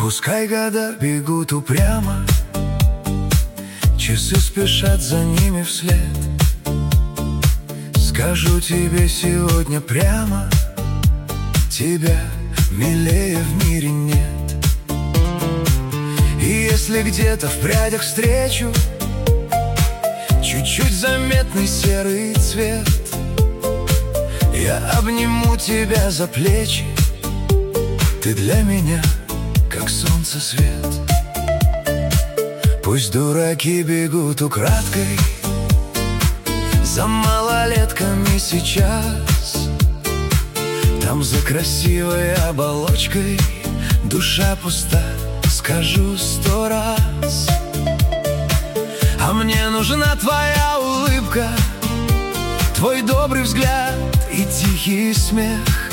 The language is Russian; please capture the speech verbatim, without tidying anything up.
Пускай года бегут упрямо, часы спешат за ними вслед. Скажу тебе сегодня прямо, тебя милее в мире нет. И если где-то в прядях встречу чуть-чуть заметный серый цвет, я обниму тебя за плечи, ты для меня как солнце свет. Пусть дураки бегут украдкой за малолетками сейчас, там за красивой оболочкой душа пуста, скажу сто раз. А мне нужна твоя улыбка, твой добрый взгляд и тихий смех.